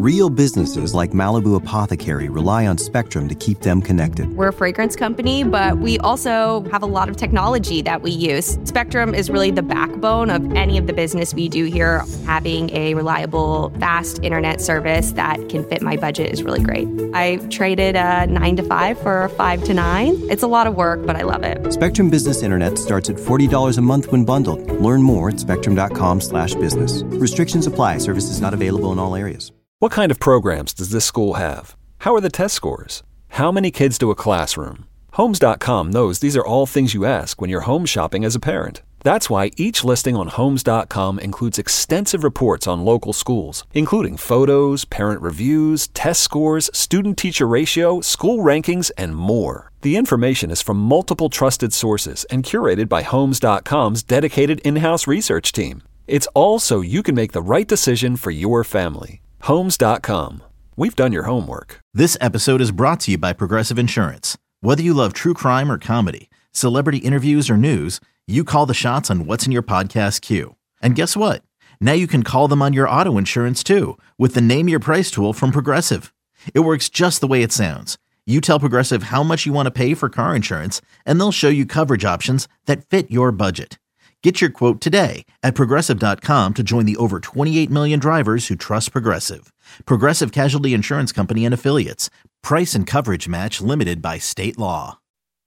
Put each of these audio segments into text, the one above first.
Real businesses like Malibu Apothecary rely on Spectrum to keep them connected. We're a fragrance company, but we also have a lot of technology that we use. Spectrum is really the backbone of any of the business we do here. Having a reliable, fast internet service that can fit my budget is really great. I traded a 9 to 5 for a 5 to 9. It's a lot of work, but I love it. Spectrum Business Internet starts at $40 a month when bundled. Learn more at spectrum.com/business. Restrictions apply. Services not available in all areas. What kind of programs does this school have? How are the test scores? How many kids do a classroom? Homes.com knows these are all things you ask when you're home shopping as a parent. That's why each listing on Homes.com includes extensive reports on local schools, including photos, parent reviews, test scores, student-teacher ratio, school rankings, and more. The information is from multiple trusted sources and curated by Homes.com's dedicated in-house research team. It's all so you can make the right decision for your family. Homes.com. We've done your homework. This episode is brought to you by Progressive Insurance. Whether you love true crime or comedy, celebrity interviews or news, you call the shots on what's in your podcast queue. And guess what? Now you can call them on your auto insurance too with the Name Your Price tool from Progressive. It works just the way it sounds. You tell Progressive how much you want to pay for car insurance, and they'll show you coverage options that fit your budget. Get your quote today at Progressive.com to join the over 28 million drivers who trust Progressive. Progressive Casualty Insurance Company and Affiliates. Price and coverage match limited by state law.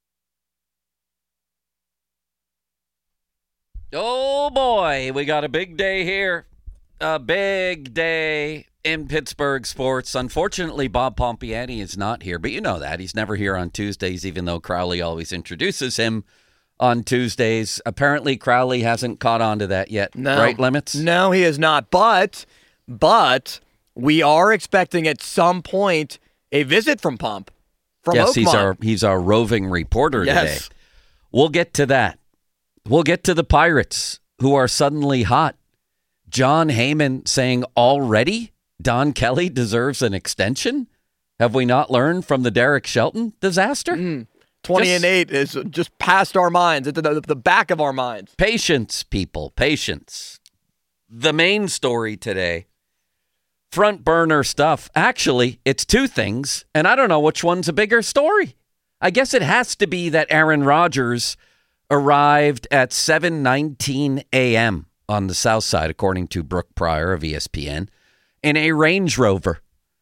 Oh boy, we got a big day here. A big day in Pittsburgh sports. Unfortunately, Bob Pompiani is not here, but you know that. He's never here on Tuesdays, even though Crowley always introduces him on Tuesdays. Apparently, Crowley hasn't caught on to that yet. No. Right, Limits? No, he has not. But we are expecting at some point a visit from Pomp. From yes, Oakmont. he's our roving reporter today. We'll get to that. We'll get to the Pirates, who are suddenly hot. John Heyman saying already Don Kelly deserves an extension? Have we not learned from the Derek Shelton disaster? 20-8 is just past our minds, at the back of our minds. Patience, people, patience. The main story today, front burner stuff. Actually, it's two things, and I don't know which one's a bigger story. I guess it has to be that Aaron Rodgers arrived at 7:19 a.m. on the south side, according to Brooke Pryor of ESPN, in a Range Rover.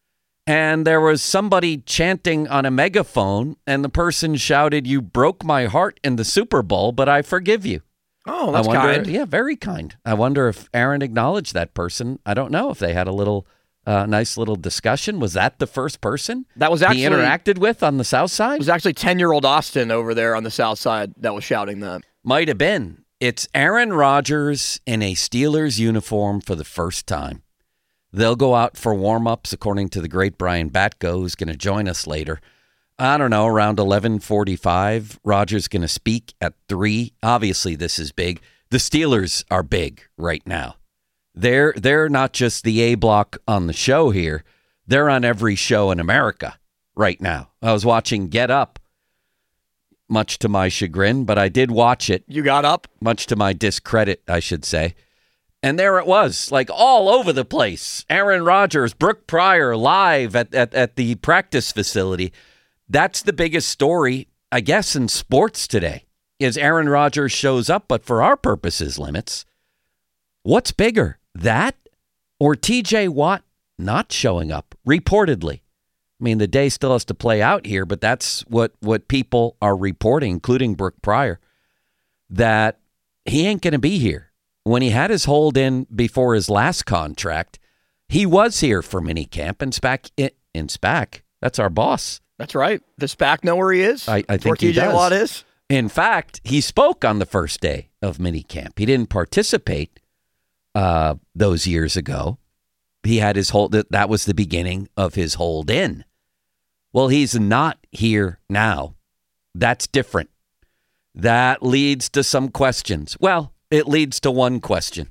And there was somebody chanting on a megaphone, and the person shouted, "You broke my heart in the Super Bowl, but I forgive you." Oh, that's kind. Yeah, very kind. I wonder if Aaron acknowledged that person. I don't know if they had a little nice little discussion. Was that the first person that was actually he interacted with on the south side? It was actually 10-year-old Austin over there on the south side that was shouting that. Might have been. It's Aaron Rodgers in a Steelers uniform for the first time. They'll go out for warm-ups, according to the great Brian Batko, who's going to join us later. I don't know, around 11:45. Rodgers going to speak at 3. Obviously, this is big. The Steelers are big right now. They're not just the A block on the show here. They're on every show in America right now. I was watching Get Up, much to my chagrin, but I did watch it. You got up? Much to my discredit, I should say. And there it was, like all over the place. Aaron Rodgers, Brooke Pryor live at the practice facility. That's the biggest story, I guess, in sports today, is Aaron Rodgers shows up, but for our purposes, Limits, what's bigger, that or TJ Watt not showing up, reportedly? I mean, the day still has to play out here, but that's what people are reporting, including Brooke Pryor, that he ain't going to be here. When he had his hold in before his last contract, he was here for minicamp, and SPAC, that's our boss. That's right. Does SPAC know where he is? I think he does. TJ Watt is? In fact, he spoke on the first day of minicamp. He didn't participate those years ago. He had his hold. That was the beginning of his hold in. Well, he's not here now. That's different. That leads to some questions. Well, it leads to one question.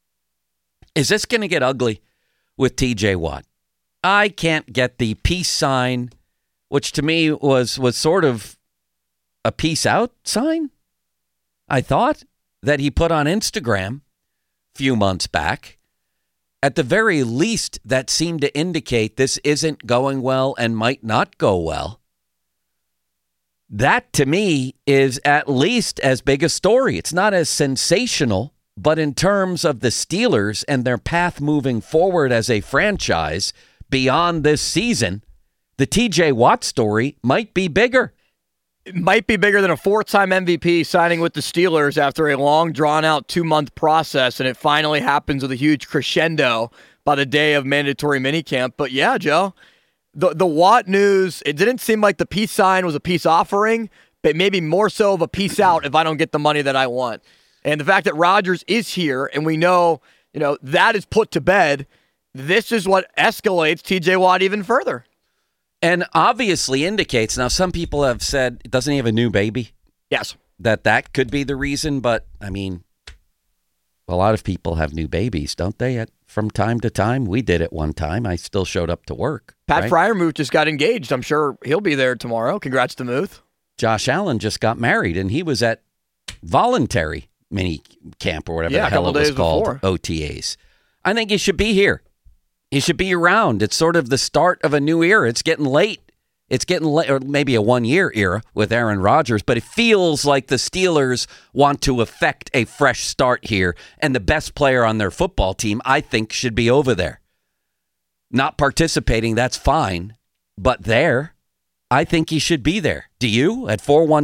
Is this going to get ugly with TJ Watt? I can't get the peace sign, which to me was sort of a peace out sign, I thought, that he put on Instagram a few months back. At the very least, that seemed to indicate this isn't going well and might not go well. That, to me, is at least as big a story. It's not as sensational, but in terms of the Steelers and their path moving forward as a franchise beyond this season, the TJ Watt story might be bigger. It might be bigger than a 4-time MVP signing with the Steelers after a long, drawn-out 2-month process, and it finally happens with a huge crescendo by the day of mandatory minicamp. But yeah, Joe, the Watt news, it didn't seem like the peace sign was a peace offering, but maybe more so of a peace out if I don't get the money that I want. And the fact that Rodgers is here, and we know, that is put to bed, this is what escalates TJ Watt even further. And obviously indicates, now some people have said, doesn't he have a new baby? Yes. That could be the reason, but I mean, a lot of people have new babies, don't they? From time to time. We did it one time. I still showed up to work. Pat Fryermuth just got engaged. I'm sure he'll be there tomorrow. Congrats to Muth. Josh Allen just got married, and he was at voluntary mini camp or whatever the hell it was called, before. OTAs. I think he should be here. He should be around. It's sort of the start of a new era. It's getting late. It's getting late, or maybe a one-year era with Aaron Rodgers, but it feels like the Steelers want to effect a fresh start here, and the best player on their football team, I think, should be over there. Not participating, that's fine, but there, I think he should be there. Do you? At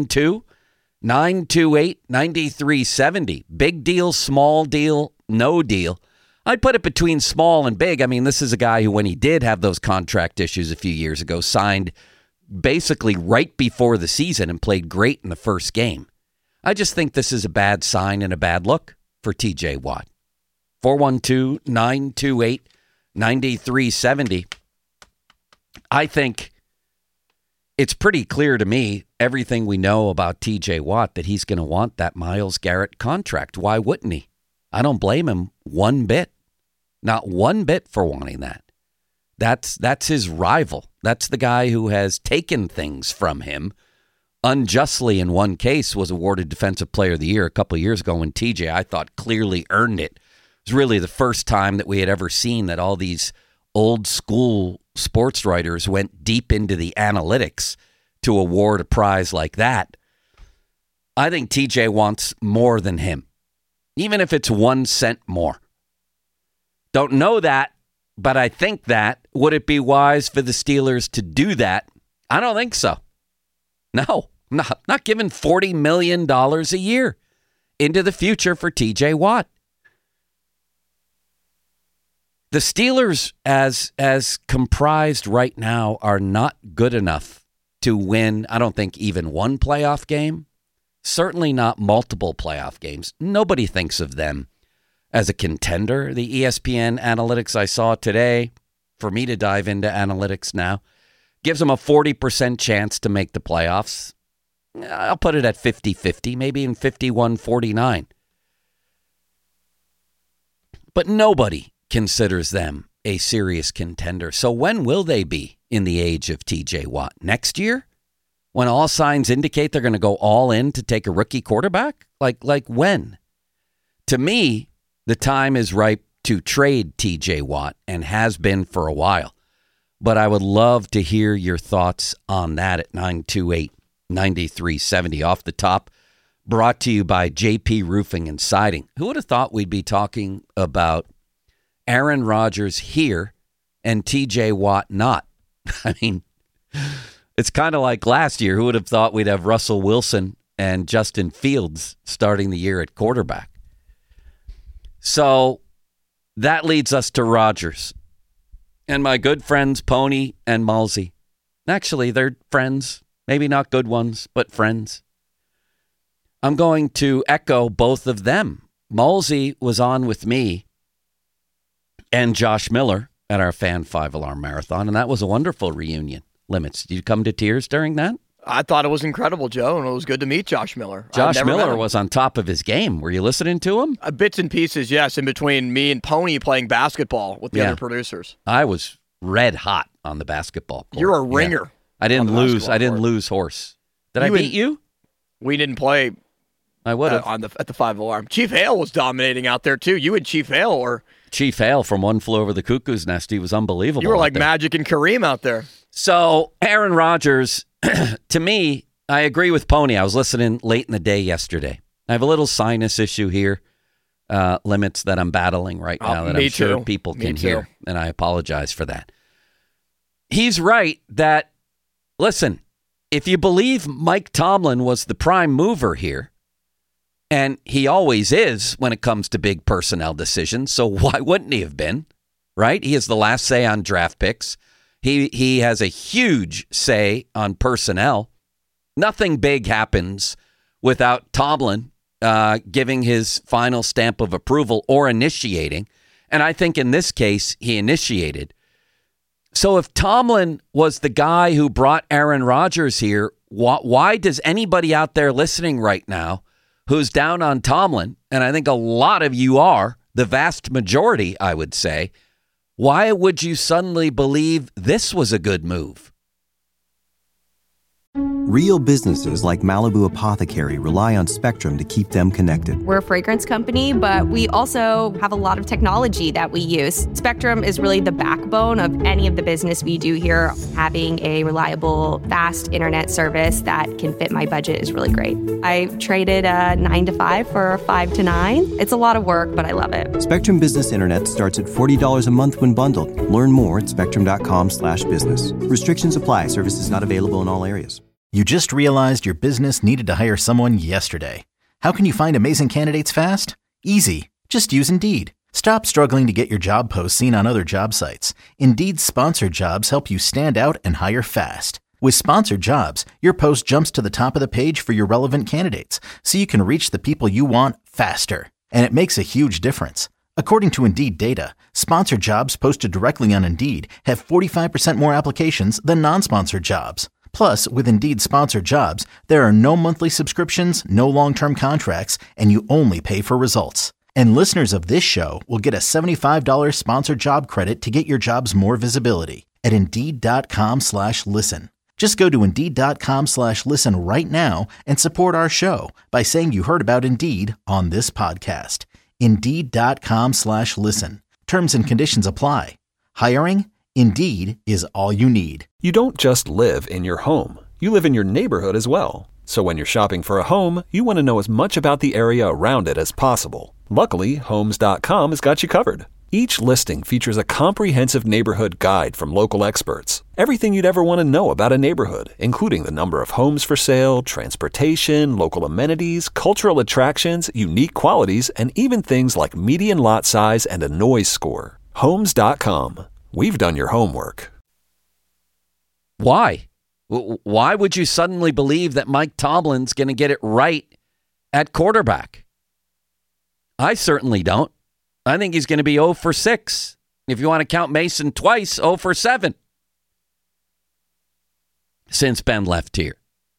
412-928-9370. Big deal, small deal, no deal. I'd put it between small and big. I mean, this is a guy who, when he did have those contract issues a few years ago, signed basically right before the season and played great in the first game. I just think this is a bad sign and a bad look for TJ Watt. 412-928-9370. I think it's pretty clear to me, everything we know about TJ Watt, that he's going to want that Myles Garrett contract. Why wouldn't he? I don't blame him one bit. Not one bit for wanting that. That's his rival. That's the guy who has taken things from him unjustly. In one case, was awarded Defensive Player of the Year a couple of years ago when TJ, I thought, clearly earned it. It was really the first time that we had ever seen that all these old school sports writers went deep into the analytics to award a prize like that. I think TJ wants more than him, even if it's 1 cent more. Don't know that, but I think that. Would it be wise for the Steelers to do that? I don't think so. No, not giving $40 million a year into the future for TJ Watt. The Steelers, as comprised right now, are not good enough to win, I don't think, even one playoff game. Certainly not multiple playoff games. Nobody thinks of them as a contender. The ESPN analytics I saw today, for me to dive into analytics now, gives them a 40% chance to make the playoffs. I'll put it at 50-50, maybe in 51-49. But nobody considers them a serious contender. So when will they be in the age of TJ Watt? Next year? When all signs indicate they're going to go all in to take a rookie quarterback? Like when? To me, the time is ripe to trade TJ Watt, and has been for a while. But I would love to hear your thoughts on that at 928-9370. Off the top, brought to you by JP Roofing and Siding. Who would have thought we'd be talking about Aaron Rodgers here and TJ Watt not? I mean, it's kind of like last year. Who would have thought we'd have Russell Wilson and Justin Fields starting the year at quarterback? So that leads us to Rodgers and my good friends Pony and Malsey. Actually, they're friends. Maybe not good ones, but friends. I'm going to echo both of them. Malsey was on with me and Josh Miller at our Fan 5 Alarm Marathon, and that was a wonderful reunion. Limits, did you come to tears during that? I thought it was incredible, Joe, and it was good to meet Josh Miller. Josh Miller was on top of his game. Were you listening to him? Bits and pieces, yes, in between me and Pony playing basketball with the other producers. I was red hot on the basketball court. You're a ringer. Yeah. I didn't lose horse. Did I beat you? We didn't play. I would have at the 5 Alarm. Chief Hale was dominating out there too. You and Chief Hale were Chief Hale from One Flew Over the Cuckoo's Nest. He was unbelievable. You were like Magic and Kareem out there. So Aaron Rodgers, to me, I agree with Pony. I was listening late in the day yesterday. I have a little sinus issue here, limits that I'm battling right now that I'm sure people can hear, and I apologize for that. He's right that, listen, if you believe Mike Tomlin was the prime mover here, and he always is when it comes to big personnel decisions, so why wouldn't he have been, right? He has the last say on draft picks. He has a huge say on personnel. Nothing big happens without Tomlin giving his final stamp of approval or initiating. And I think in this case, he initiated. So if Tomlin was the guy who brought Aaron Rodgers here, why does anybody out there listening right now who's down on Tomlin, and I think a lot of you are, the vast majority, I would say, why would you suddenly believe this was a good move? Real businesses like Malibu Apothecary rely on Spectrum to keep them connected. We're a fragrance company, but we also have a lot of technology that we use. Spectrum is really the backbone of any of the business we do here. Having a reliable, fast internet service that can fit my budget is really great. I traded a 9 to 5 for a 5 to 9. It's a lot of work, but I love it. Spectrum Business Internet starts at $40 a month when bundled. Learn more at spectrum.com/business. Restrictions apply. Services not available in all areas. You just realized your business needed to hire someone yesterday. How can you find amazing candidates fast? Easy. Just use Indeed. Stop struggling to get your job posts seen on other job sites. Indeed's sponsored jobs help you stand out and hire fast. With sponsored jobs, your post jumps to the top of the page for your relevant candidates, so you can reach the people you want faster. And it makes a huge difference. According to Indeed data, sponsored jobs posted directly on Indeed have 45% more applications than non-sponsored jobs. Plus, with Indeed sponsored jobs, there are no monthly subscriptions, no long-term contracts, and you only pay for results. And listeners of this show will get a $75 sponsored job credit to get your jobs more visibility at Indeed.com/listen. Just go to Indeed.com/listen right now and support our show by saying you heard about Indeed on this podcast. Indeed.com/listen. Terms and conditions apply. Hiring? Indeed is all you need. You don't just live in your home. You live in your neighborhood as well. So when you're shopping for a home, you want to know as much about the area around it as possible. Luckily, Homes.com has got you covered. Each listing features a comprehensive neighborhood guide from local experts. Everything you'd ever want to know about a neighborhood, including the number of homes for sale, transportation, local amenities, cultural attractions, unique qualities, and even things like median lot size and a noise score. Homes.com. We've done your homework. Why? Why would you suddenly believe that Mike Tomlin's going to get it right at quarterback? I certainly don't. I think he's going to be 0 for 6. If you want to count Mason twice, 0 for 7 since Ben left here.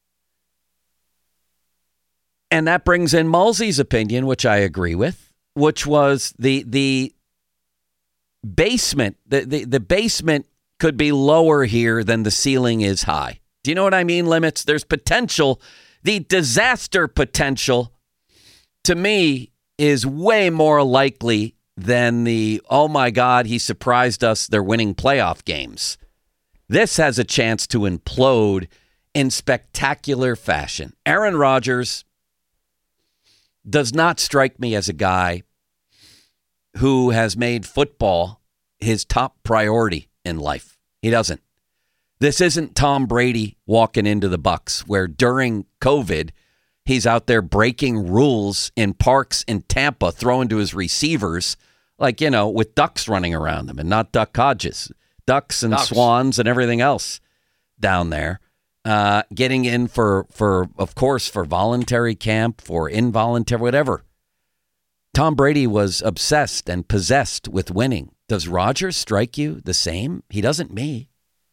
And that brings in Mulsey's opinion, which I agree with, which was the basement, the basement could be lower here than the ceiling is high. Do you know what I mean, Limits? There's potential. The disaster potential, to me, is way more likely than the, oh my God, he surprised us, they're winning playoff games. This has a chance to implode in spectacular fashion. Aaron Rodgers does not strike me as a guy who has made football his top priority in life. He doesn't. This isn't Tom Brady walking into the Bucs, where during COVID, he's out there breaking rules in parks in Tampa, throwing to his receivers, like, you know, with ducks running around them, and not duck Hodges, ducks and swans and everything else down there. Getting in for, of course, for voluntary camp, for involuntary, whatever. Tom Brady was obsessed and possessed with winning. Does Rodgers strike you the same? He doesn't me.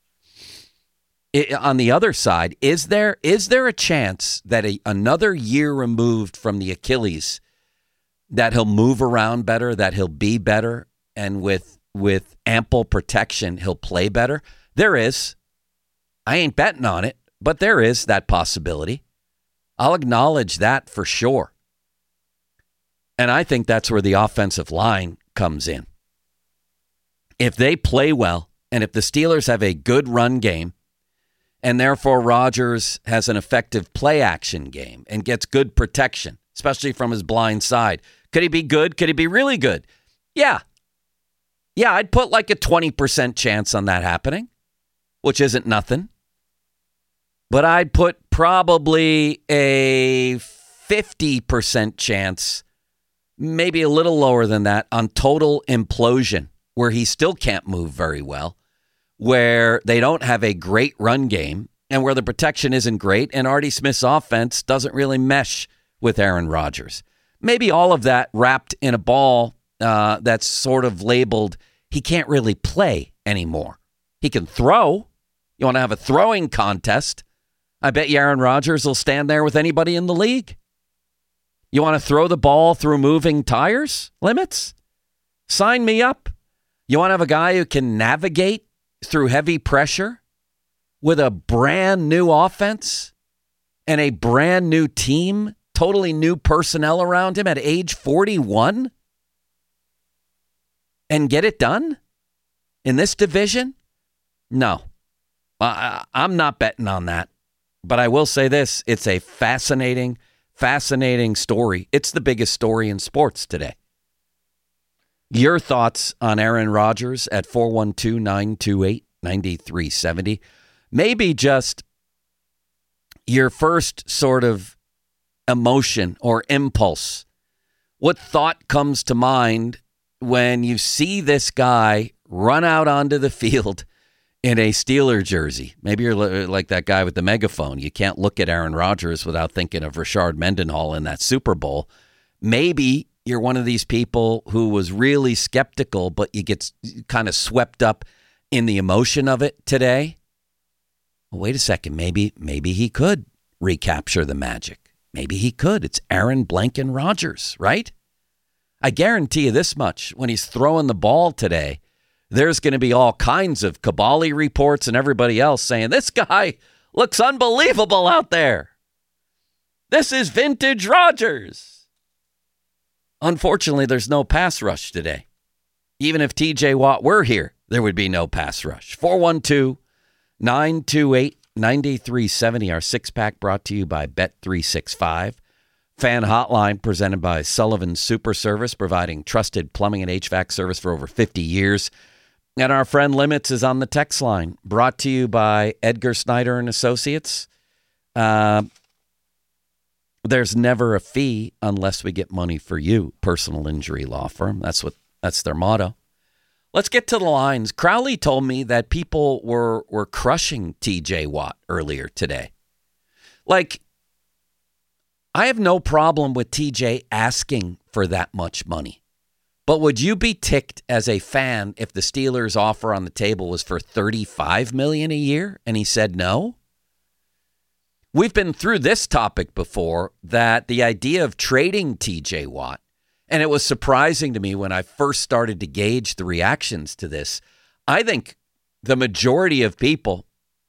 On the other side, is there a chance that another year removed from the Achilles, that he'll move around better, that he'll be better, and with ample protection, he'll play better? There is. I ain't betting on it, but there is that possibility. I'll acknowledge that for sure. And I think that's where the offensive line comes in. if they play well and if the Steelers have a good run game and therefore Rodgers has an effective play action game and gets good protection, especially from his blind side, could he be good? Could he be really good? Yeah. Yeah, I'd put like a 20% chance on that happening, which isn't nothing. But I'd put probably a 50% chance, maybe a little lower than that, on total implosion, where he still can't move very well, where they don't have a great run game, and where the protection isn't great, and Artie Smith's offense doesn't really mesh with Aaron Rodgers. Maybe all of that wrapped in a ball that's sort of labeled, he can't really play anymore. He can throw. You want to have a throwing contest? I bet you Aaron Rodgers will stand there with anybody in the league. You want to throw the ball through moving tires limits? Sign me up. You want to have a guy who can navigate through heavy pressure with a brand new offense and a brand new team, totally new personnel around him at age 41? And get it done in this division? No, I'm not betting on that. But I will say this, it's a fascinating story. It's the biggest story in sports today. Your thoughts on Aaron Rodgers at 412-928-9370. Maybe just your first sort of emotion or impulse. What thought comes to mind when you see this guy run out onto the field in a Steeler jersey? Maybe you're like that guy with the megaphone. You can't look at Aaron Rodgers without thinking of Rashard Mendenhall in that Super Bowl. Maybe you're one of these people who was really skeptical, but you get kind of swept up in the emotion of it today. Well, wait a second. Maybe he could recapture the magic. Maybe he could. It's Aaron Blanken Rodgers, right? I guarantee you this much. When he's throwing the ball today, there's going to be all kinds of Kabali reports and everybody else saying, this guy looks unbelievable out there. This is vintage Rodgers. Unfortunately, there's no pass rush today. Even if TJ Watt were here, there would be no pass rush. 412-928-9370. Our six-pack brought to you by Bet365. Fan Hotline presented by Sullivan Super Service, providing trusted plumbing and HVAC service for over 50 years. And our friend Limits is on the text line, brought to you by Edgar Snyder and Associates. There's never a fee unless we get money for you. Personal injury law firm. That's their motto. Let's get to the lines. Crowley told me that people were crushing TJ Watt earlier today. Like, I have no problem with TJ asking for that much money. But would you be ticked as a fan if the Steelers' offer on the table was for $35 million a year and he said no? We've been through this topic before, that the idea of trading TJ Watt, and it was surprising to me when I first started to gauge the reactions to this. I think the majority of people,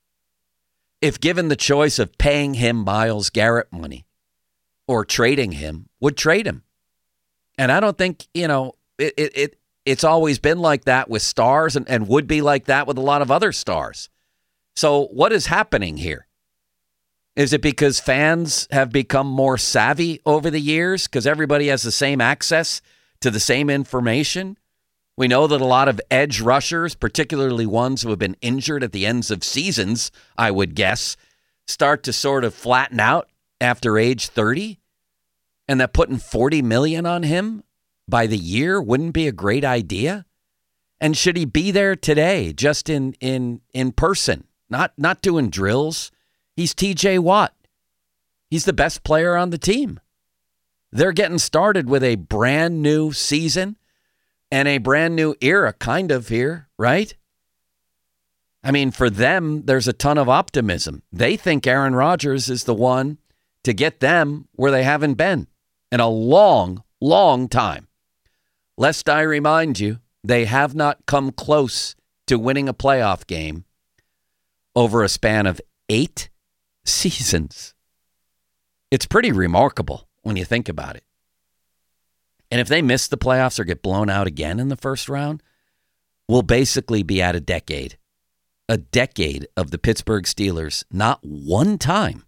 if given the choice of paying him Myles Garrett money or trading him, would trade him. And I don't think, it's always been like that with stars and would be like that with a lot of other stars. So what is happening here? Is it because fans have become more savvy over the years because everybody has the same access to the same information? We know that a lot of edge rushers, particularly ones who have been injured at the ends of seasons, I would guess, start to sort of flatten out after age 30, and that putting $40 million on him by the year wouldn't be a great idea? And should he be there today, just in person, not doing drills? He's TJ Watt. He's the best player on the team. They're getting started with a brand new season and a brand new era kind of here, right? I mean, for them, there's a ton of optimism. They think Aaron Rodgers is the one to get them where they haven't been in a long, long time. Lest I remind you, they have not come close to winning a playoff game over a span of 8 seasons. It's pretty remarkable when you think about it. And if they miss the playoffs or get blown out again in the first round, will basically be at a decade of the Pittsburgh Steelers not one time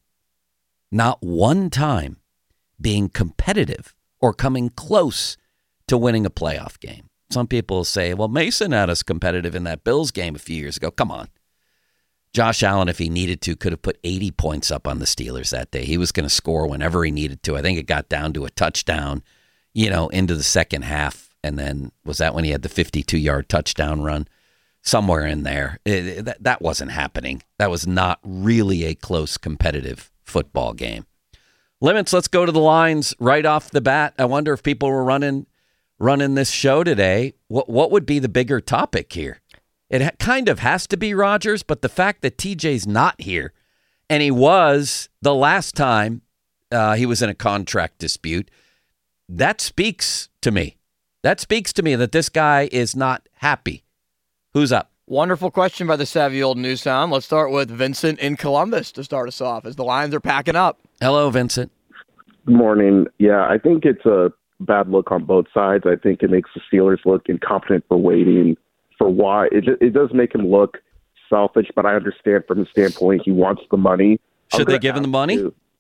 being competitive or coming close to winning a playoff game. Some people say, well, Mason had us competitive in that Bills game a few years ago. Come on. Josh Allen, if he needed to, could have put 80 points up on the Steelers that day. He was going to score whenever he needed to. I think it got down to a touchdown, into the second half. And then was that when he had the 52-yard touchdown run? Somewhere in there. That wasn't happening. That was not really a close competitive football game. Limits, let's go to the lines right off the bat. I wonder if people were running this show today. What would be the bigger topic here? It kind of has to be Rodgers, but the fact that TJ's not here, and he was the last time he was in a contract dispute, that speaks to me. That speaks to me that this guy is not happy. Who's up? Wonderful question by the savvy old news sound. Let's start with Vincent in Columbus to start us off as the Lions are packing up. Hello, Vincent. Good morning. Yeah, I think it's a bad look on both sides. I think it makes the Steelers look incompetent for waiting for why. It does make him look selfish, but I understand from his standpoint he wants the money. Should they give him the money?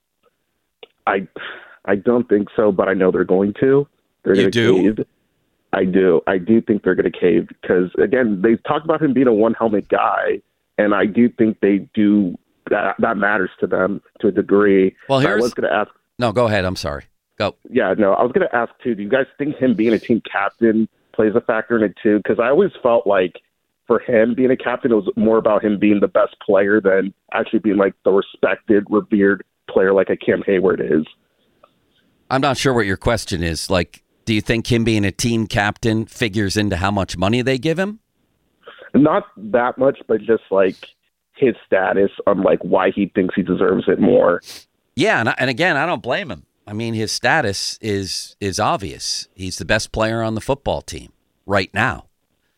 I don't think so, but I know they're going to. They're going to cave. I do think they're going to cave because, again, they talk about him being a one-helmet guy, and I do think they do that matters to them to a degree. Well, I was going to ask. No, go ahead. I'm sorry. Go. Yeah, no, I was going to ask, too, do you guys think him being a team captain plays a factor in it, too? Because I always felt like for him being a captain, it was more about him being the best player than actually being like the respected, revered player like a Cam Hayward is. I'm not sure what your question is. Like, do you think him being a team captain figures into how much money they give him? Not that much, but just like his status on like why he thinks he deserves it more. Yeah, and again, I don't blame him. I mean, his status is obvious. He's the best player on the football team right now.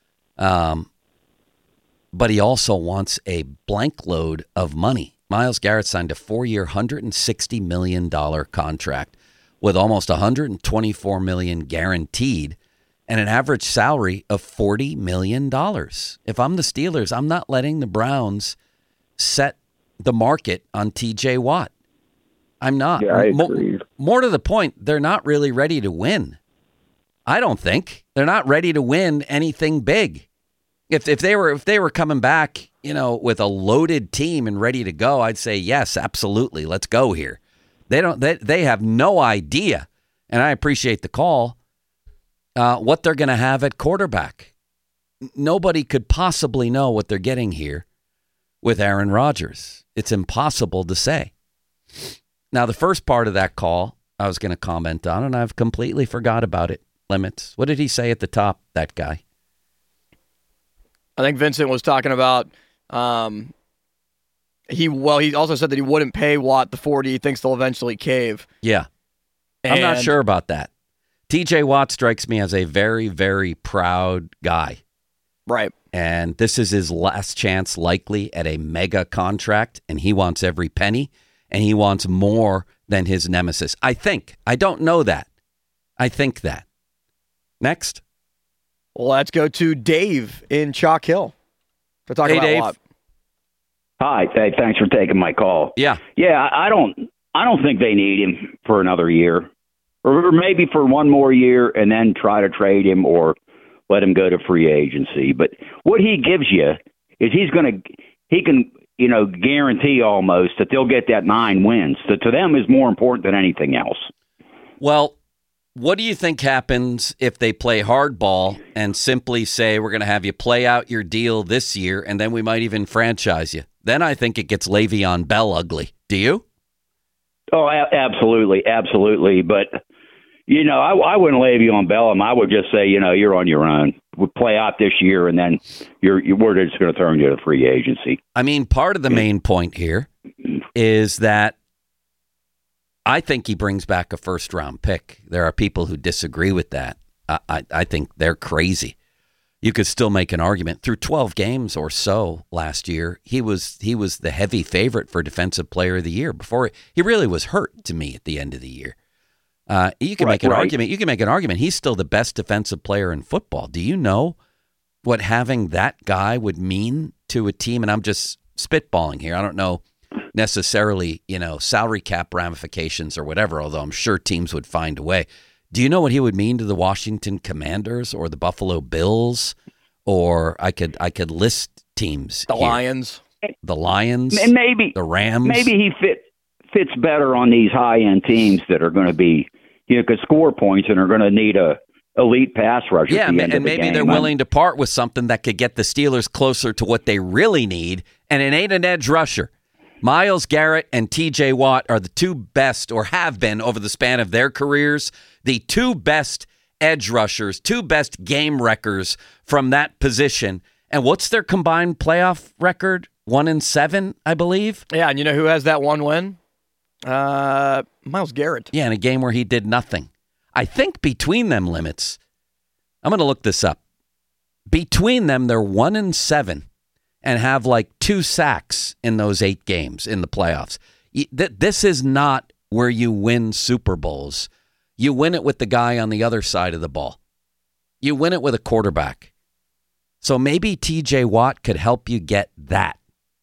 But he also wants a blank load of money. Myles Garrett signed a 4-year, $160 million contract with almost $124 million guaranteed and an average salary of $40 million. If I'm the Steelers, I'm not letting the Browns set the market on TJ Watt. I'm not. Yeah, I agree. More to the point, they're not really ready to win. I don't think. They're not ready to win anything big. If they were coming back, with a loaded team and ready to go, I'd say yes, absolutely. Let's go here. They have no idea, and I appreciate the call, what they're going to have at quarterback. Nobody could possibly know what they're getting here with Aaron Rodgers. It's impossible to say. Now, the first part of that call I was going to comment on, and I've completely forgot about it. Limits. What did he say at the top, that guy? I think Vincent was talking about he also said that he wouldn't pay Watt the 40. He thinks they'll eventually cave. Yeah. I'm not sure about that. TJ Watt strikes me as a very, very proud guy. Right. And this is his last chance likely at a mega contract, and he wants every penny, and he wants more than his nemesis. I think. I don't know that. I think that. Next. Well, let's go to Dave in Chalk Hill to talk about Dave. Watt. Hi, thanks for taking my call. Yeah. Yeah, I don't think they need him for another year, or maybe for one more year, and then try to trade him or let him go to free agency. But what he gives you is he can guarantee almost that they'll get that 9 wins. That to them is more important than anything else. Well, what do you think happens if they play hardball and simply say, we're going to have you play out your deal this year, and then we might even franchise you? Then I think it gets Le'Veon Bell ugly. Do you? Oh, absolutely. Absolutely. But, I wouldn't Le'Veon Bell him. I would just say, you're on your own. We'll play out this year, and then we're just going to turn you to free agency. I mean, part of the main point here is that I think he brings back a first-round pick. There are people who disagree with that. I think they're crazy. You could still make an argument. Through 12 games or so last year, he was the heavy favorite for Defensive Player of the Year. Before he really was hurt to me at the end of the year. You can make an argument. You can make an argument. He's still the best defensive player in football. Do you know what having that guy would mean to a team? And I'm just spitballing here. I don't know necessarily, salary cap ramifications or whatever, although I'm sure teams would find a way. Do you know what he would mean to the Washington Commanders or the Buffalo Bills? Or I could list teams. The Lions. The Lions. And maybe the Rams. Maybe he fits better on these high-end teams that are going to be, could score points and are going to need a elite pass rusher. Yeah, at the end and of the maybe game. they're willing to part with something that could get the Steelers closer to what they really need, and it ain't an edge rusher. Myles Garrett and T.J. Watt are the two best, or have been over the span of their careers, the two best edge rushers, two best game wreckers from that position. And what's their combined playoff record? 1-7, I believe. Yeah, and you know who has that one win? Myles Garrett. Yeah, in a game where he did nothing. I think between them limits, I'm going to look this up. Between them, they're 1-7 and have like 2 sacks in those 8 games in the playoffs. This is not where you win Super Bowls. You win it with the guy on the other side of the ball. You win it with a quarterback. So maybe T.J. Watt could help you get that.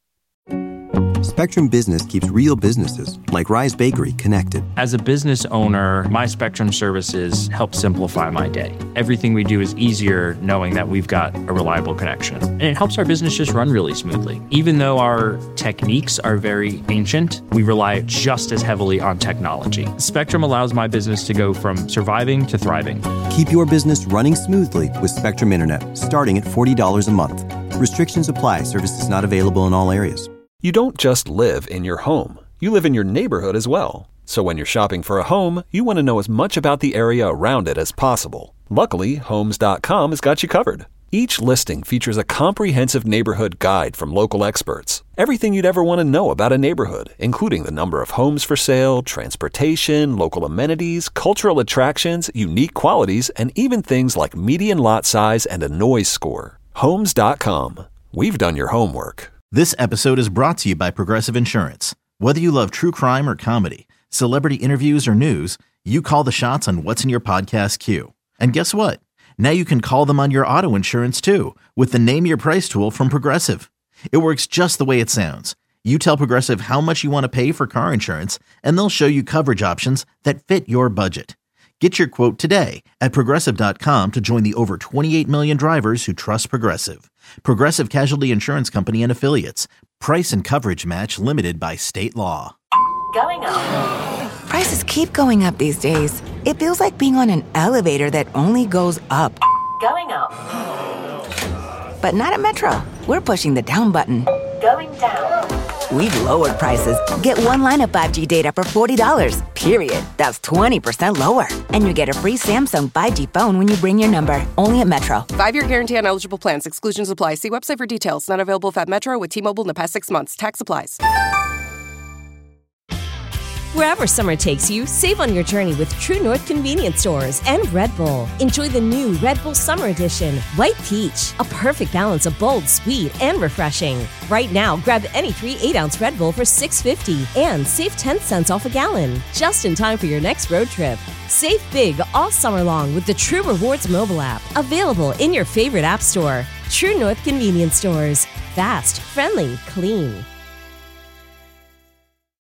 Spectrum Business keeps real businesses, like Rise Bakery, connected. As a business owner, my Spectrum services help simplify my day. Everything we do is easier knowing that we've got a reliable connection. And it helps our business just run really smoothly. Even though our techniques are very ancient, we rely just as heavily on technology. Spectrum allows my business to go from surviving to thriving. Keep your business running smoothly with Spectrum Internet, starting at $40 a month. Restrictions apply. Services not available in all areas. You don't just live in your home. You live in your neighborhood as well. So when you're shopping for a home, you want to know as much about the area around it as possible. Luckily, Homes.com has got you covered. Each listing features a comprehensive neighborhood guide from local experts. Everything you'd ever want to know about a neighborhood, including the number of homes for sale, transportation, local amenities, cultural attractions, unique qualities, and even things like median lot size and a noise score. Homes.com. We've done your homework. This episode is brought to you by Progressive Insurance. Whether you love true crime or comedy, celebrity interviews or news, you call the shots on what's in your podcast queue. And guess what? Now you can call them on your auto insurance too with the Name Your Price tool from Progressive. It works just the way it sounds. You tell Progressive how much you want to pay for car insurance, and they'll show you coverage options that fit your budget. Get your quote today at Progressive.com to join the over 28 million drivers who trust Progressive. Progressive Casualty Insurance Company and Affiliates. Price and coverage match limited by state law. Going up. Prices keep going up these days. It feels like being on an elevator that only goes up. Going up. But not at Metro. We're pushing the down button. Going down. We've lowered prices. Get one line of 5G data for $40, period. That's 20% lower. And you get a free Samsung 5G phone when you bring your number. Only at Metro. 5-year guarantee on eligible plans. Exclusions apply. See website for details. Not available at Metro with T-Mobile in the past 6 months. Tax applies. Wherever summer takes you, save on your journey with True North Convenience Stores and Red Bull. Enjoy the new Red Bull Summer Edition, White Peach, a perfect balance of bold, sweet, and refreshing. Right now, grab any 3 8-ounce Red Bull for $6.50 and save 10 cents off a gallon, just in time for your next road trip. Save big all summer long with the True Rewards mobile app, available in your favorite app store. True North Convenience Stores. Fast, friendly, clean.